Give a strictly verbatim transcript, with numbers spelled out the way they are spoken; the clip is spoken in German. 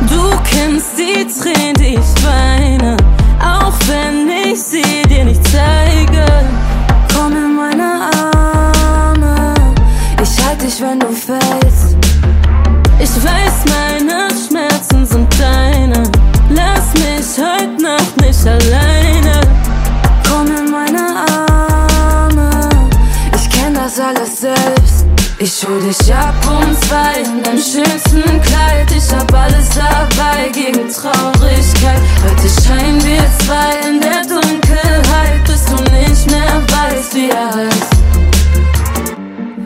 Du kennst die Tränen, die ich weine, auch wenn ich sie dir nicht zeige. Komm in meine Arme, ich halt dich, wenn du fällst. Ich weiß, meine Schmerzen sind deine. Lass mich heute Nacht nicht alleine. Komm in meine Arme, ich kenn das alles selbst. Ich hol dich ab um zwei in deinem schönsten Kleid. Ich hab alles